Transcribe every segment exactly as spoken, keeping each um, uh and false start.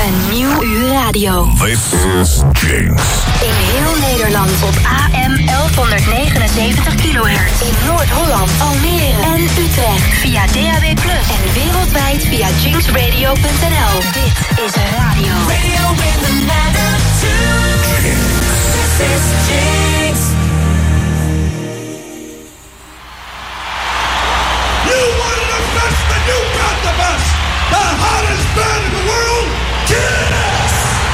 Een nieuw uur radio. This is Jinx. In heel Nederland op A M elfhonderdnegenenzeventig kilohertz. In Noord-Holland, Almere en Utrecht. Via D A B plus. En wereldwijd via jinx radio punt n l. Dit is radio. Radio with an attitude. This is Jinx. You wanted the best, then you got the best. The hottest band in the world, Kiss!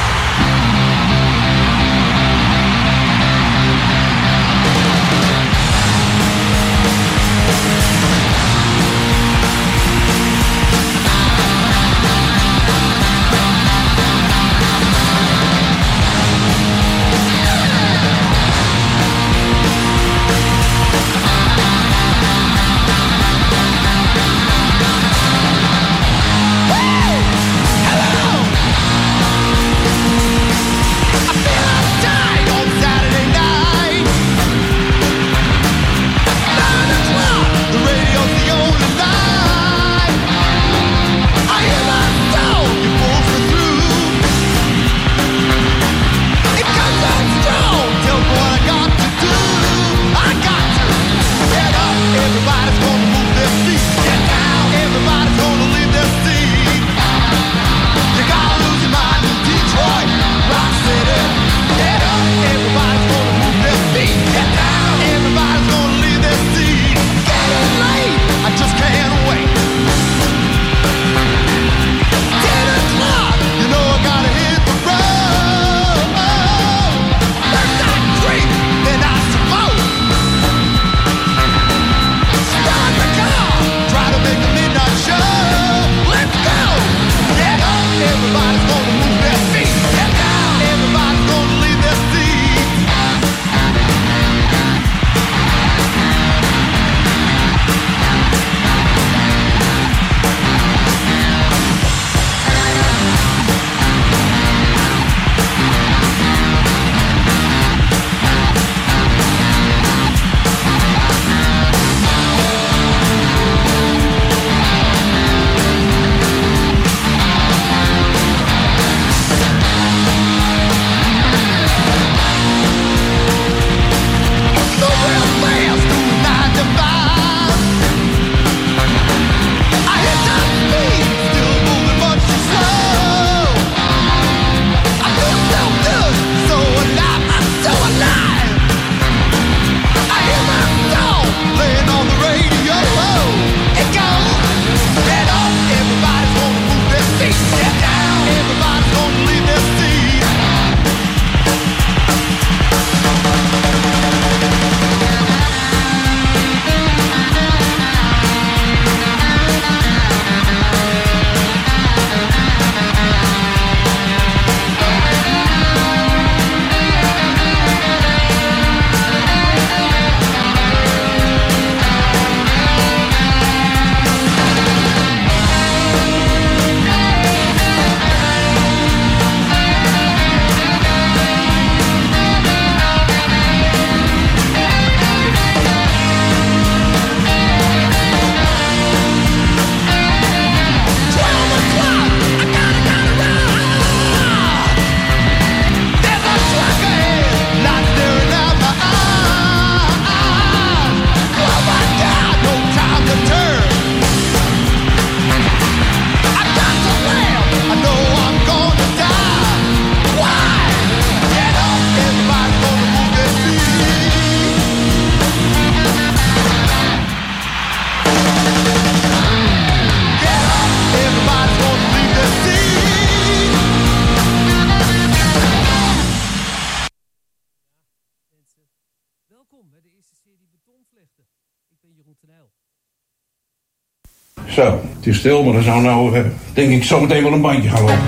Zo, het is stil, maar er zou nou, uh, denk ik, zometeen wel een bandje gaan lopen.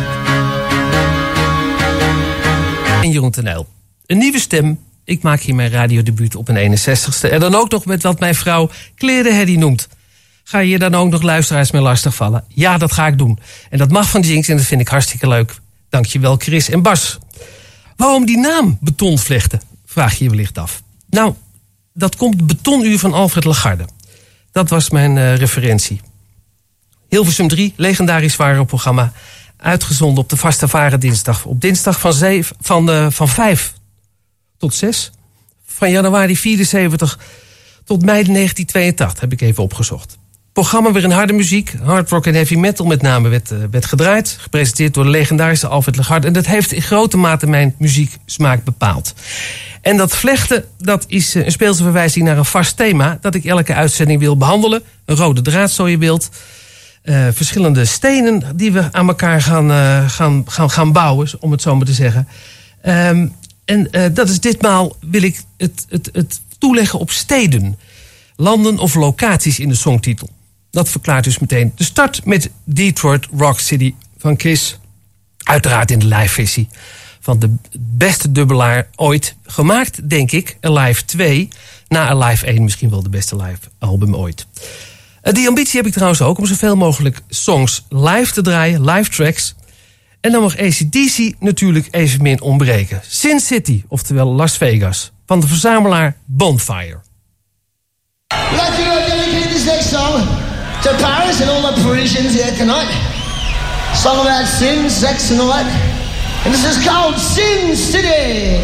En Jeroen Tenijl. Een nieuwe stem. Ik maak hier mijn radiodebuut op een eenenzestigste. En dan ook nog met wat mijn vrouw Klerenheddy noemt. Ga je dan ook nog luisteraars mee lastigvallen? Ja, dat ga ik doen. En dat mag van Jinx en dat vind ik hartstikke leuk. Dankjewel Chris en Bas. Waarom die naam Betonvlechten? Vraag je je wellicht af. Nou, dat komt Betonuur van Alfred Lagarde. Dat was mijn uh, referentie. Hilversum drie, legendarisch warenprogramma. Uitgezonden op de Vastafari dinsdag. Op dinsdag van, zeven, van, uh, van vijf tot zes. Van januari vierenzeventig tot mei negentien tweeëntachtig. Heb ik even opgezocht. Het programma weer in harde muziek. Hard rock en heavy metal met name werd, uh, werd gedraaid. Gepresenteerd door de legendarische Alfred Legard. En dat heeft in grote mate mijn muzieksmaak bepaald. En dat vlechten, dat is een speelse verwijzing naar een vast thema dat ik elke uitzending wil behandelen. Een rode draad, zo je wilt. Uh, verschillende stenen die we aan elkaar gaan, uh, gaan, gaan, gaan bouwen, om het zo maar te zeggen. Um, en uh, dat is ditmaal wil ik het, het, het toeleggen op steden. Landen of locaties in de songtitel. Dat verklaart dus meteen de start met Detroit Rock City van Kiss. Uiteraard in de live versie van de beste dubbelaar ooit gemaakt, denk ik. Alive twee. Na Alive één misschien wel de beste live album ooit. Uh, die ambitie heb ik trouwens ook om zoveel mogelijk songs live te draaien. Live tracks. En dan mag A C D C natuurlijk evenmin ontbreken. Sin City, oftewel Las Vegas. Van de verzamelaar Bonfire. We'd like to dedicate this next song to Paris and all the Parisians here tonight. Song about sin, sex and all that. And this is called Sin City.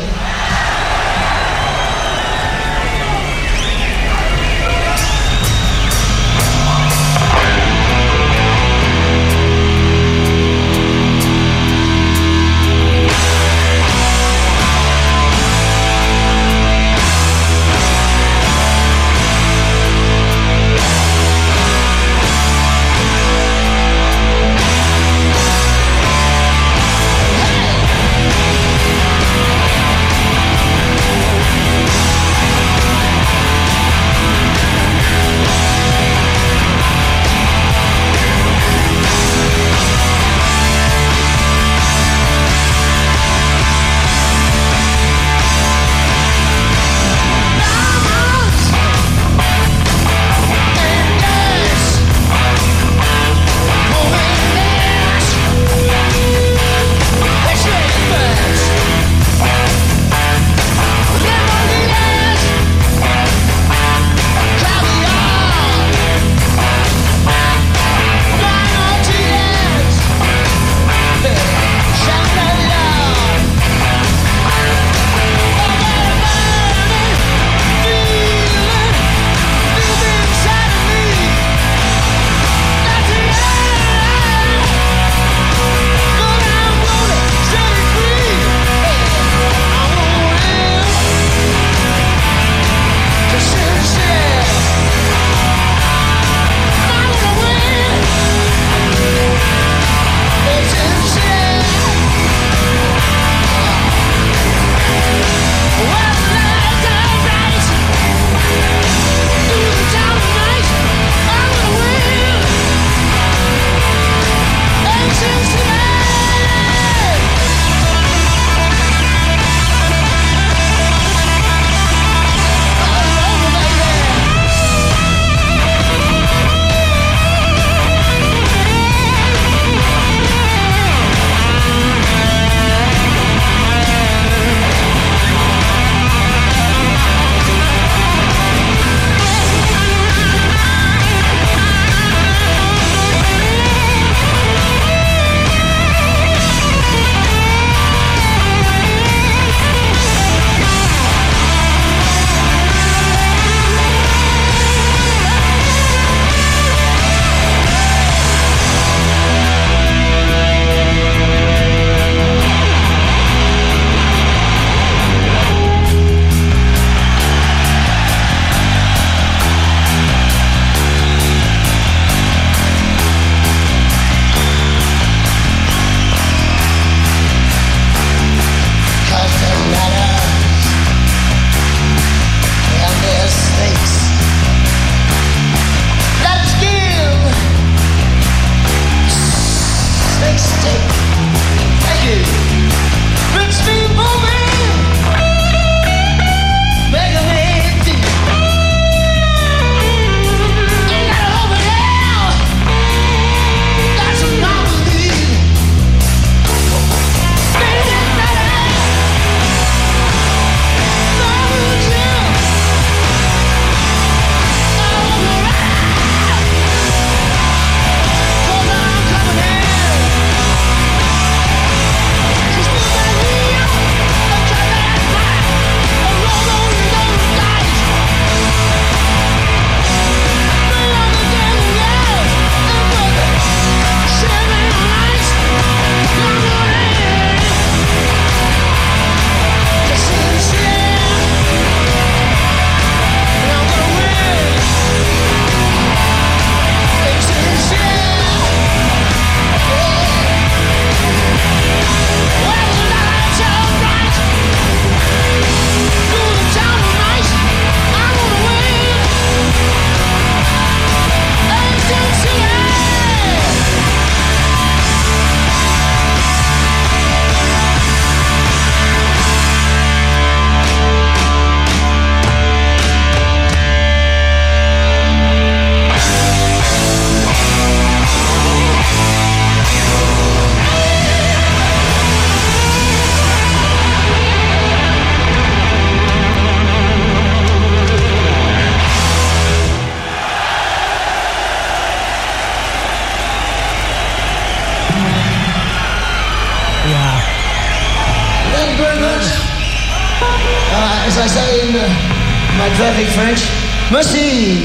you very much. Uh, as I say in uh, my perfect French, merci.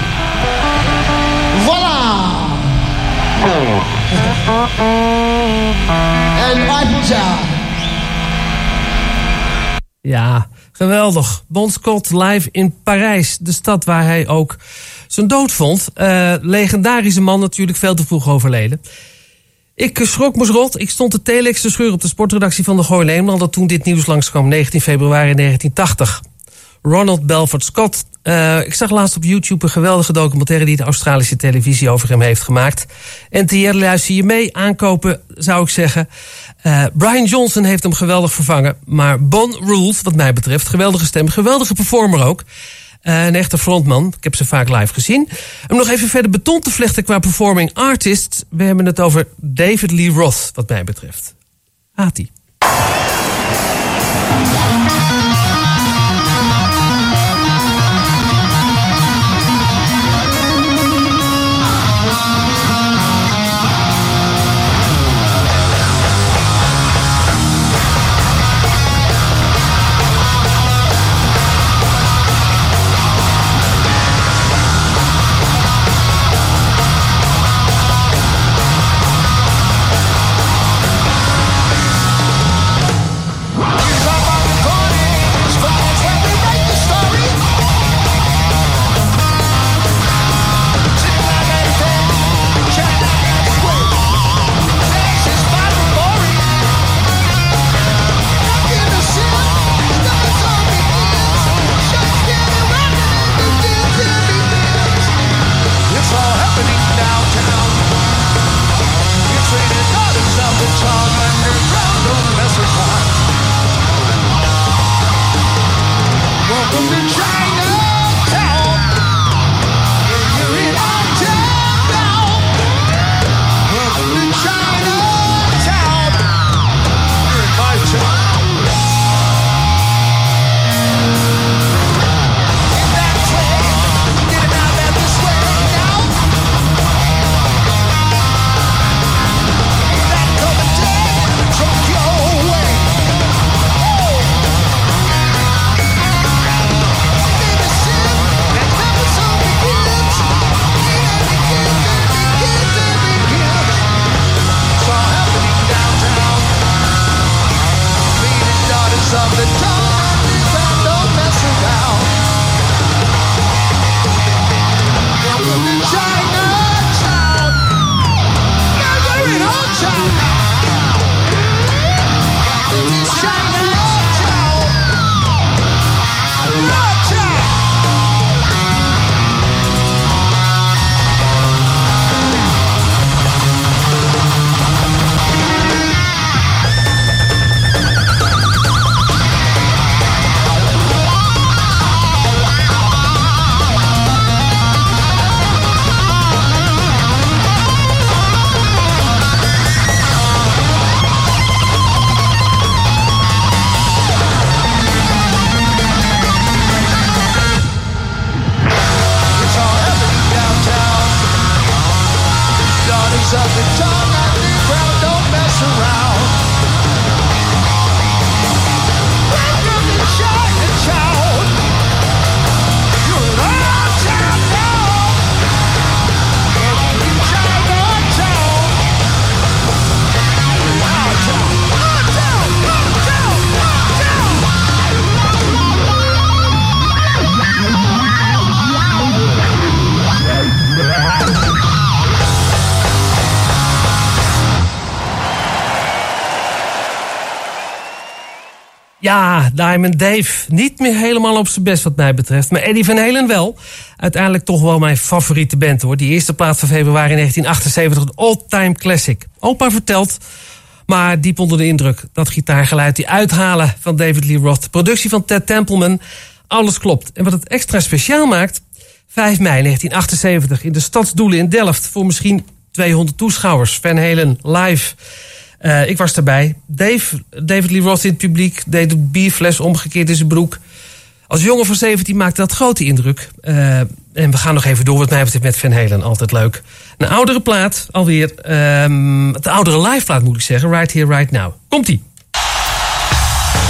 Voilà. En Eiffel Tower. Ja, geweldig. Bon Scott live in Parijs. De stad waar hij ook zijn dood vond. Uh, legendarische man, natuurlijk veel te vroeg overleden. Ik schrok me rot. Ik stond de telex te scheuren op de sportredactie van de Gooi Leemland dat toen dit nieuws langskwam, negentien februari negentien tachtig. Ronald Belford Scott. Uh, ik zag laatst op YouTube een geweldige documentaire die de Australische televisie over hem heeft gemaakt. En T R, luister je mee, aankopen zou ik zeggen. Uh, Brian Johnson heeft hem geweldig vervangen. Maar Bon Rules, wat mij betreft, geweldige stem, geweldige performer ook. Uh, een echte frontman. Ik heb ze vaak live gezien. Om nog even verder beton te vlechten qua performing artists. We hebben het over David Lee Roth, wat mij betreft. Gaat-ie. Ja, Diamond Dave. Niet meer helemaal op zijn best wat mij betreft. Maar Eddie Van Halen wel. Uiteindelijk toch wel mijn favoriete band hoor. Die eerste plaat van februari negentien achtenzeventig. Een all-time classic. Opa vertelt, maar diep onder de indruk. Dat gitaargeluid, die uithalen van David Lee Roth. Productie van Ted Templeman. Alles klopt. En wat het extra speciaal maakt, vijf mei negentien achtenzeventig in de Stadsdoelen in Delft. Voor misschien tweehonderd toeschouwers. Van Halen live. Uh, ik was daarbij. Dave, David Lee Roth in het publiek deed de bierfles omgekeerd in zijn broek. Als jongen van zeventien maakte dat grote indruk. Uh, en we gaan nog even door wat mij betreft met Van Halen. Altijd leuk. Een oudere plaat alweer. Um, de oudere live plaat moet ik zeggen. Right Here, Right Now. Komt-ie.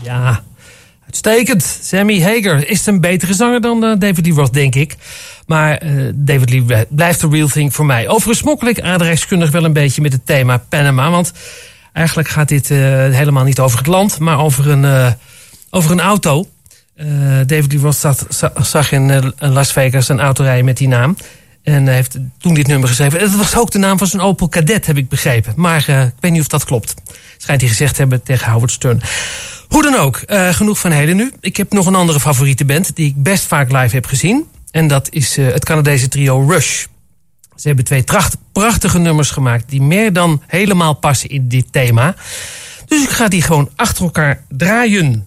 Ja, uitstekend. Sammy Hagar is een betere zanger dan uh, David Lee Roth, denk ik. Maar uh, David Lee blijft de real thing voor mij. Overigens smokkel ik aardrijkskundig wel een beetje met het thema Panama. Want eigenlijk gaat dit uh, helemaal niet over het land, maar over een, uh, over een auto. Uh, David Lee Roth zat, zag in uh, Las Vegas een auto rijden met die naam. En uh, heeft toen dit nummer geschreven. Dat was ook de naam van zijn Opel Kadett, heb ik begrepen. Maar uh, ik weet niet of dat klopt. Schijnt hij gezegd te hebben tegen Howard Stern. Hoe dan ook, uh, genoeg van heden nu. Ik heb nog een andere favoriete band die ik best vaak live heb gezien. En dat is uh, het Canadese trio Rush. Ze hebben twee tracht, prachtige nummers gemaakt die meer dan helemaal passen in dit thema. Dus ik ga die gewoon achter elkaar draaien.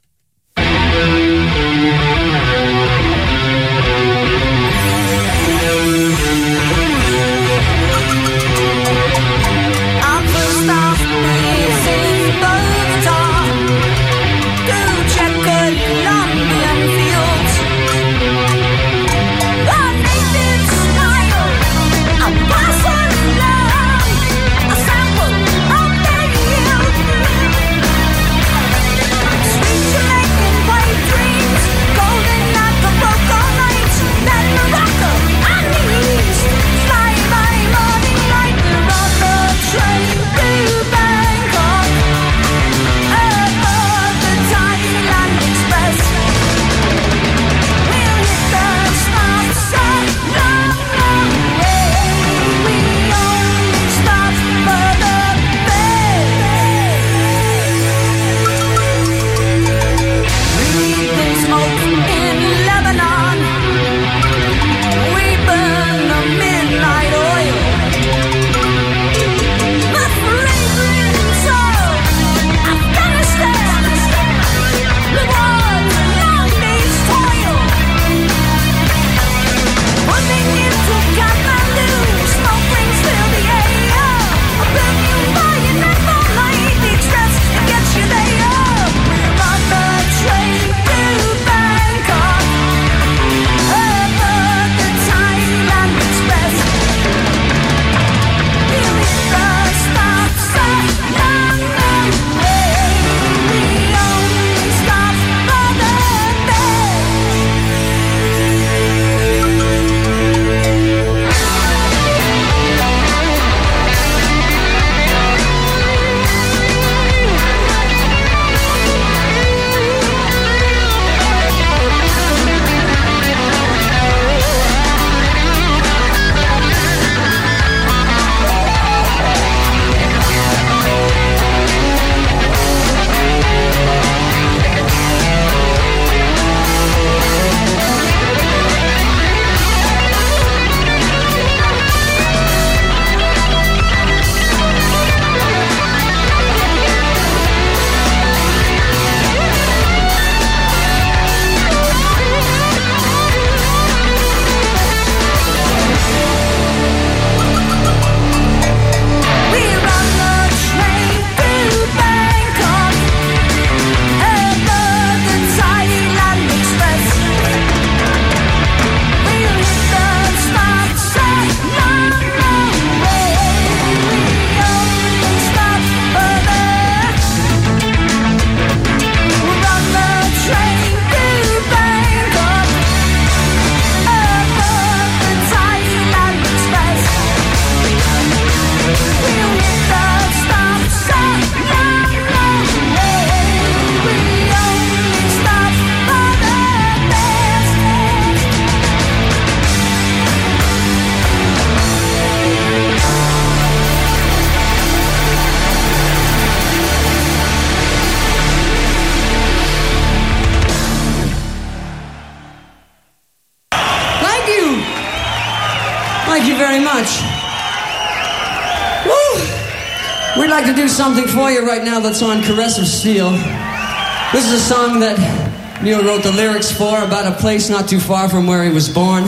We'd like to do something for you right now that's on Caress of Steel. This is a song that Neil wrote the lyrics for, about a place not too far from where he was born.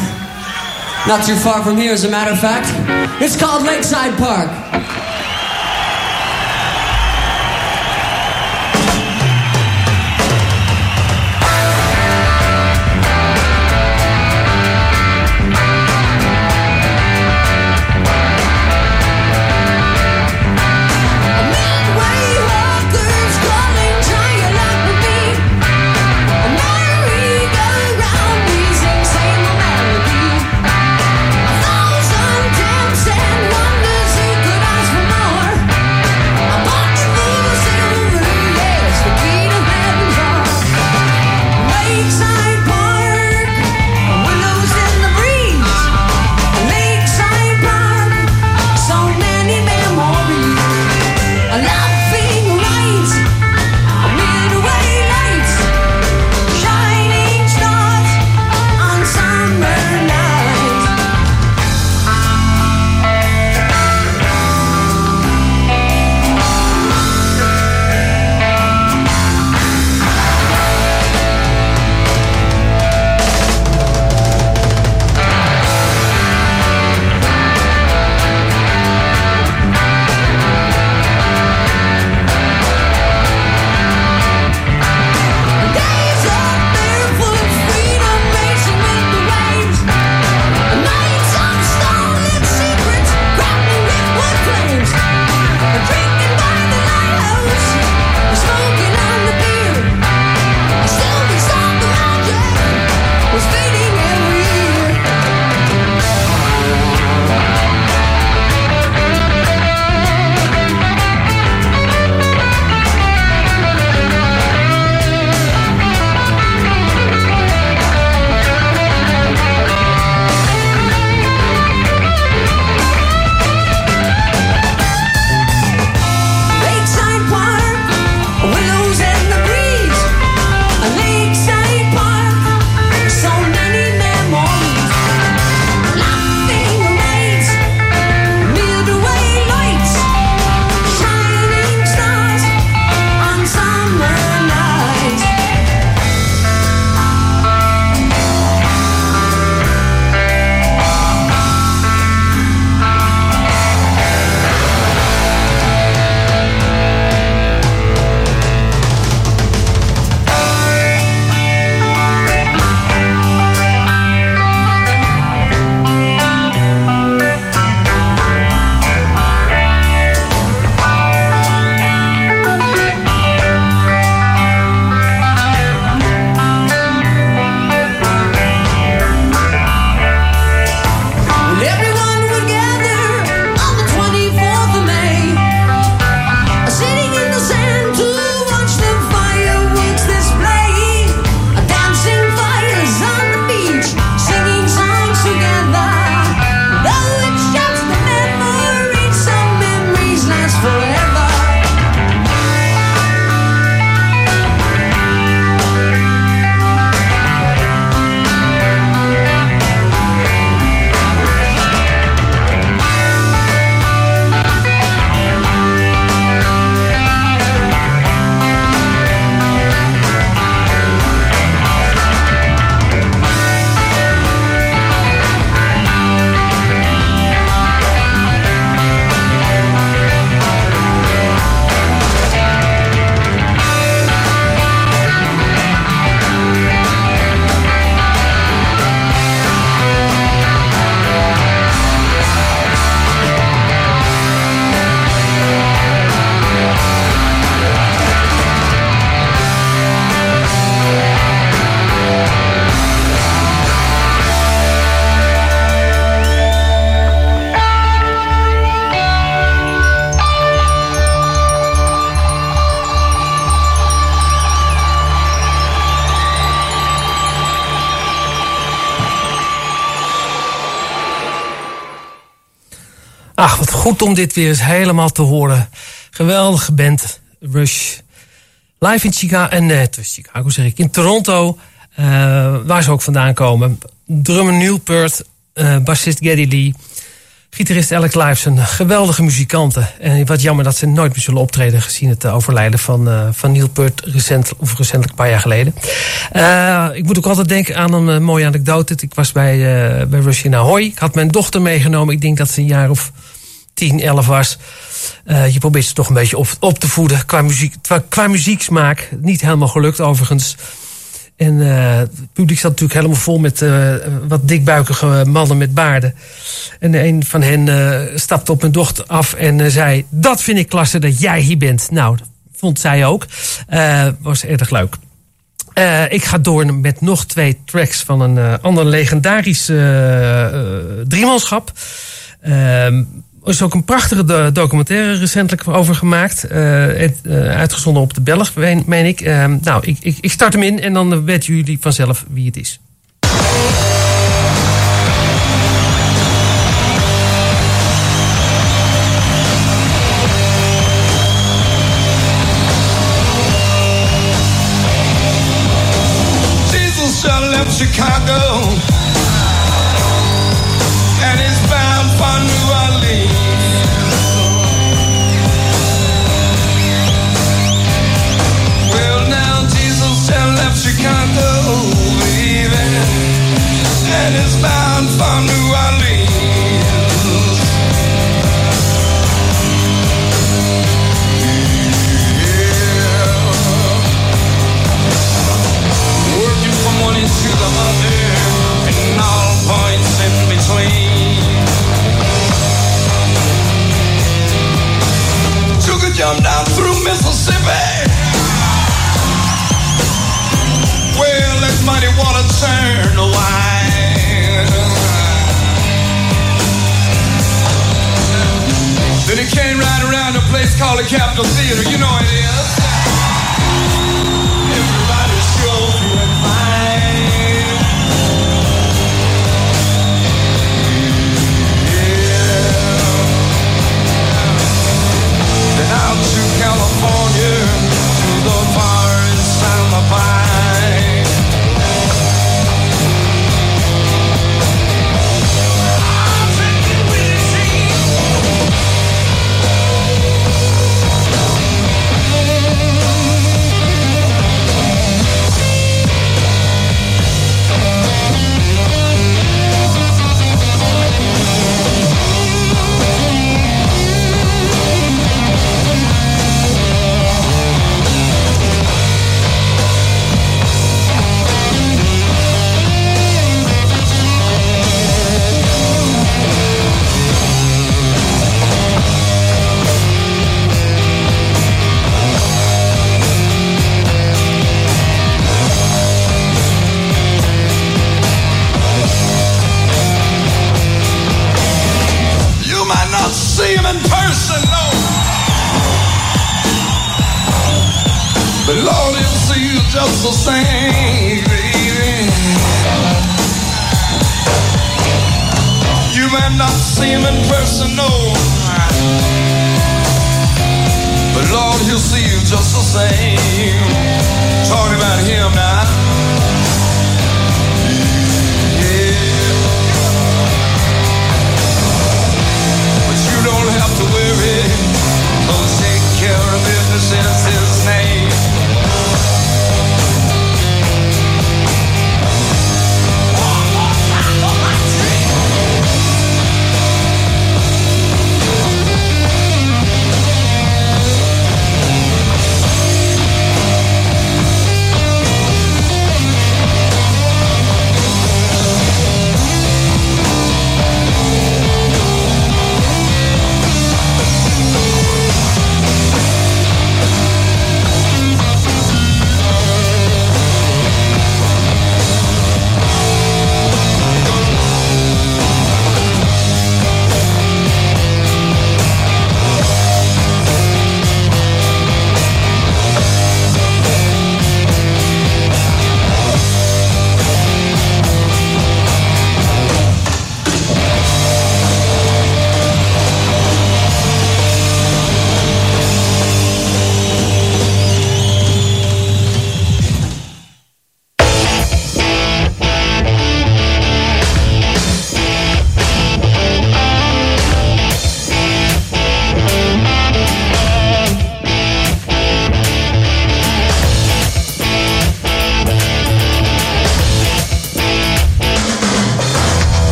Not too far from here, as a matter of fact. It's called Lakeside Park. Midway hawkers calling, trying like Ach, wat goed om dit weer eens helemaal te horen. Geweldige band, Rush. Live in Chicago, en uh, Chicago zeg ik, in Toronto, uh, waar ze ook vandaan komen. Drummer Neil Peart, uh, bassist Geddy Lee, gitarist Alec Lifeson, geweldige muzikanten. En wat jammer dat ze nooit meer zullen optreden, gezien het overlijden van, uh, van Neil Peart recent, of recentelijk een paar jaar geleden. Uh, ik moet ook altijd denken aan een uh, mooie anekdote. Ik was bij, uh, bij Rush in Ahoy. Ik had mijn dochter meegenomen. Ik denk dat ze een jaar of tien, elf was. Uh, je probeert ze toch een beetje op, op te voeden qua, muziek, qua, qua muzieksmaak. Niet helemaal gelukt overigens. En uh, het publiek zat natuurlijk helemaal vol met uh, wat dikbuikige mannen met baarden. En een van hen uh, stapte op mijn dochter af en uh, zei... dat vind ik klasse dat jij hier bent. Nou, dat vond zij ook. Uh, was erg leuk. Uh, ik ga door met nog twee tracks van een uh, ander legendarisch uh, uh, driemanschap. Uh, Er is ook een prachtige do- documentaire recentelijk over gemaakt. Uh, het, uh, uitgezonden op de Belg, meen, meen ik. Uh, nou, ik, ik, ik start hem in en dan weten jullie vanzelf wie het is. Jesus shall left Chicago and is bound for New Orleans. Well, now Jesus shall left Chicago, baby, and is bound for New Orleans. Yeah. Working from one end to the other, and all points in between. Jump down through Mississippi. Well, let muddy water turn to wine. Then he came right around a place called the Capitol Theater. You know what it is. Everybody's sure feeling fine. Out to California, to the forest and the pine. I'll take you with the sea. See him in person, no. But Lord, he'll see you just the same, baby. You might not see him in person, no. But Lord, he'll see you just the same. Talking about him now. Don't have to worry, cause take care of business is his name. One more time for my dream.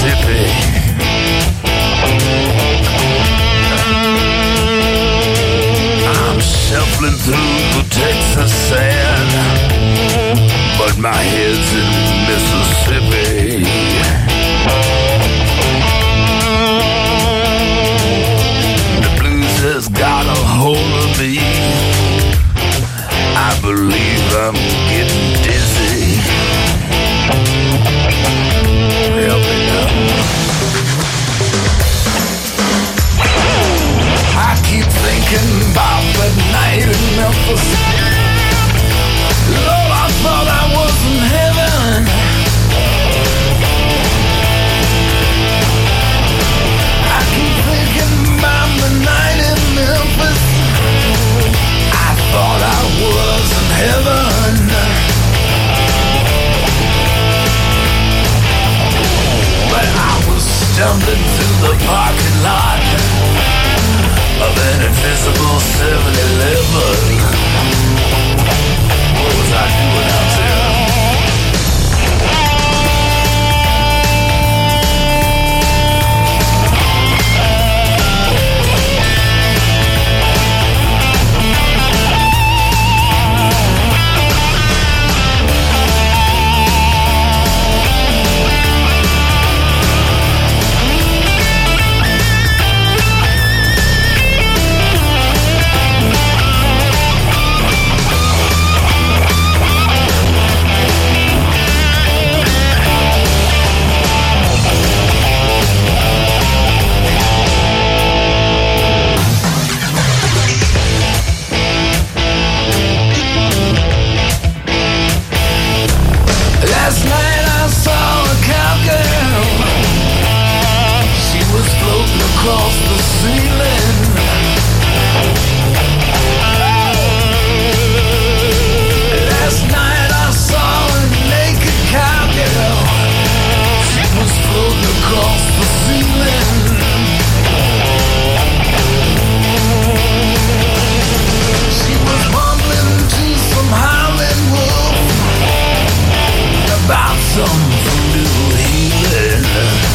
Mississippi. I'm shuffling through the Texas sand, but my head's in Mississippi. The blues has got a hold of me. I believe I'm getting dizzy. Help me now. I keep thinking about that night in Memphis. Lord, I thought I was in heaven. I keep thinking about the night in Memphis. I thought I was in heaven. But I was stumbling through the parking lot of an invisible seven eleven. What was I doing out there? Across the ceiling, last night I saw a naked cowgirl. She was floating across the ceiling. She was mumbling to some howling wolf about some voodoo healing.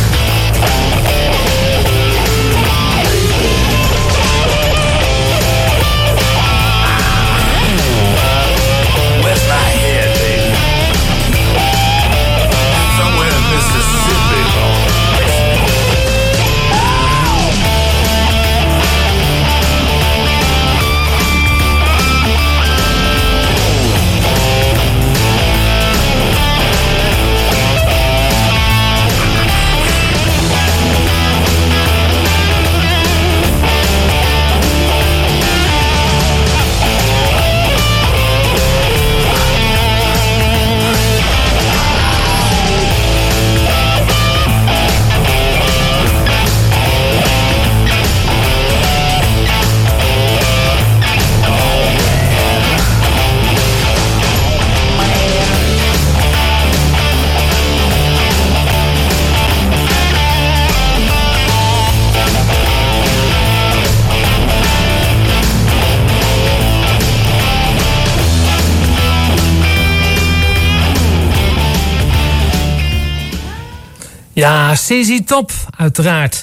Ja, C Z Top, uiteraard.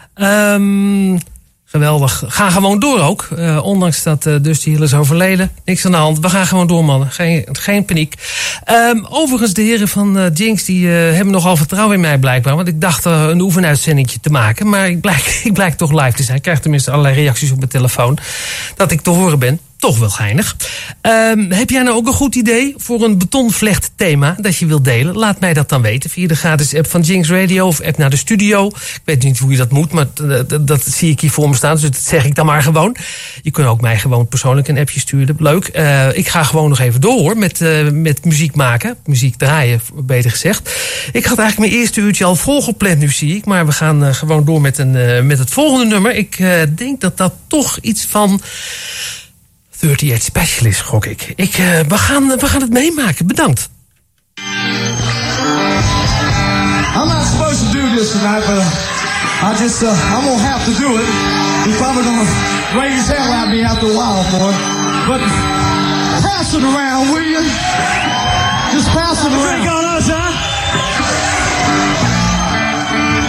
Um, geweldig. Ga gewoon door ook. Uh, ondanks dat uh, Dusty Hill is overleden. Niks aan de hand. We gaan gewoon door, mannen. Geen, geen paniek. Um, overigens, de heren van uh, Jinx die uh, hebben nogal vertrouwen in mij blijkbaar. Want ik dacht uh, een oefenuitzendingje te maken. Maar ik blijk, ik blijk toch live te zijn. Ik krijg tenminste allerlei reacties op mijn telefoon. Dat ik te horen ben. Toch wel geinig. Um, heb jij nou ook een goed idee voor een betonvlecht thema dat je wilt delen? Laat mij dat dan weten via de gratis app van Jinx Radio of app naar de studio. Ik weet niet hoe je dat moet, maar dat, dat, dat zie ik hier voor me staan. Dus dat zeg ik dan maar gewoon. Je kunt ook mij gewoon persoonlijk een appje sturen. Leuk. Uh, ik ga gewoon nog even door hoor, met, uh, met muziek maken. Muziek draaien, beter gezegd. Ik had eigenlijk mijn eerste uurtje al volgepland nu, zie ik. Maar we gaan uh, gewoon door met, een, uh, met het volgende nummer. Ik uh, denk dat dat toch iets van thirty-eight Specialist, gok ik. ik uh, we, gaan, we gaan het meemaken. Bedankt. I'm not supposed to do this tonight, but I just, uh, I'm gonna have to do it. He's probably gonna raise his hell at me after a while for it. But pass it around, will you? Just pass it around. Drink on us, huh?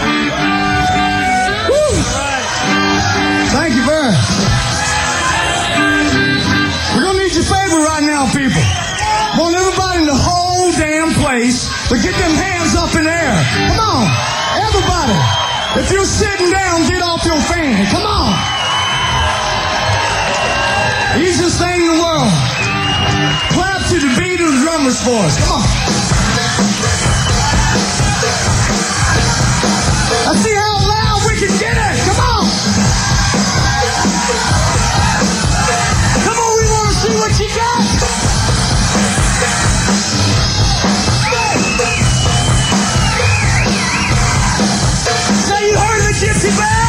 But get them hands up in the air. Come on, everybody. If you're sitting down, get off your fan. Come on. Easiest thing in the world. Clap to the beat of the drummer's voice. Come on. Let's see how loud we can get it. Come on. Come on, we want to see what you got. So you heard the Gypsy Bell?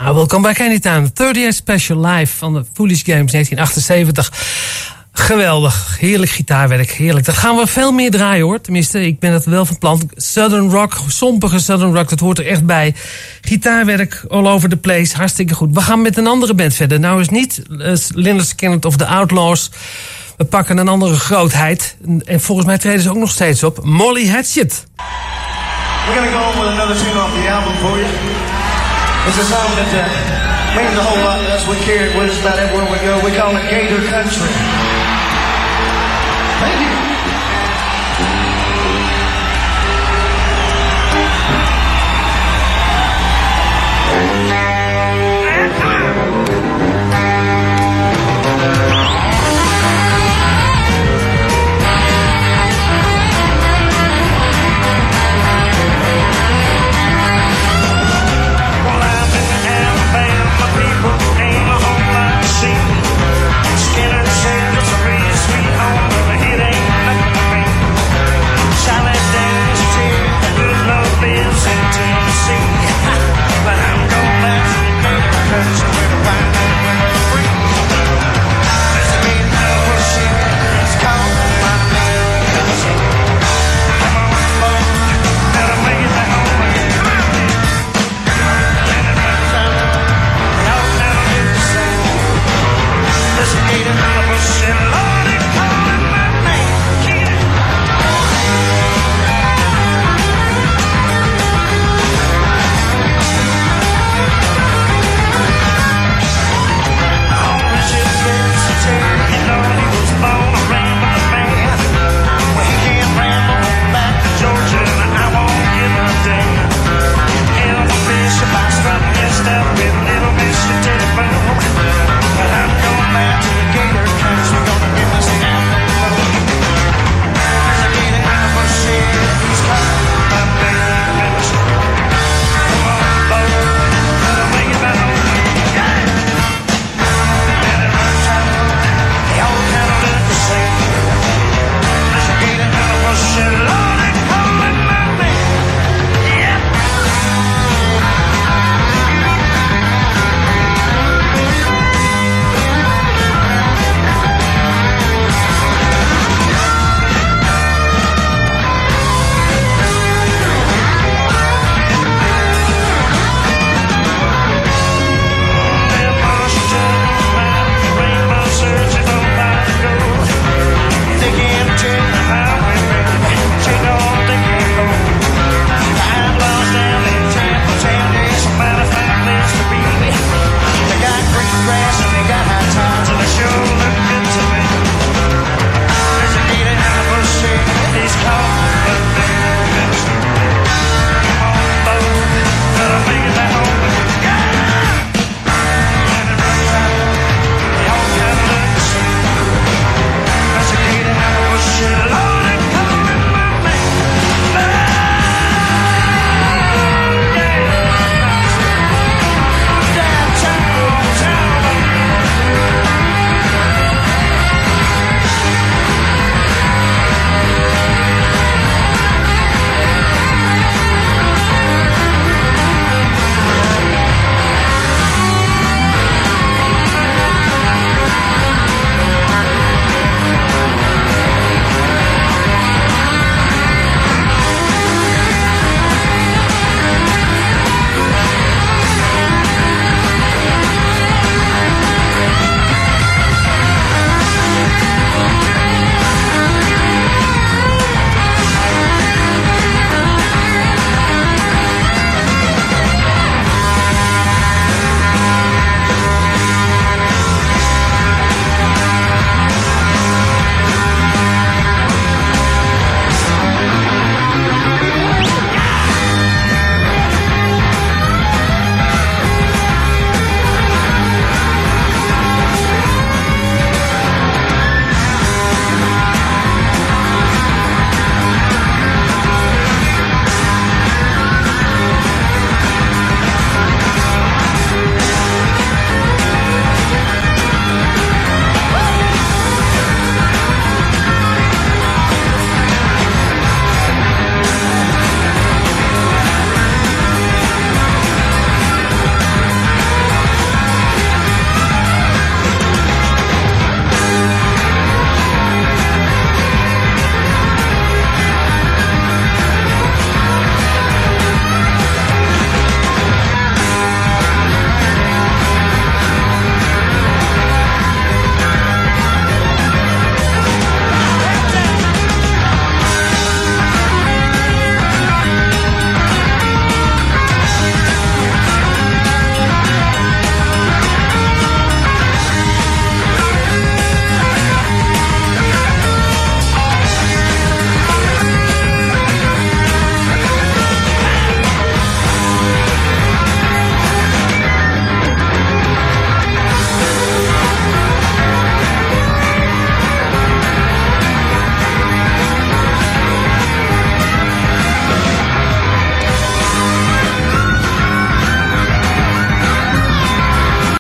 Nou, welkom bij Anytime. thirtieth Special Live van de Foolish Games negentien achtenzeventig. Geweldig. Heerlijk gitaarwerk. Heerlijk. Dat gaan we veel meer draaien hoor. Tenminste, ik ben het wel van plan. Southern rock, sompige Southern rock, dat hoort er echt bij. Gitaarwerk all over the place. Hartstikke goed. We gaan met een andere band verder. Nou is niet uh, Lynyrd Skynyrd of The Outlaws. We pakken een andere grootheid. En volgens mij treden ze ook nog steeds op. Molly Hatchet. We're gonna go on with another tune off the album for you. It's a song that uh, means a whole lot to us. We carry it with us about everywhere we go. We call it Gator Country. Thank you.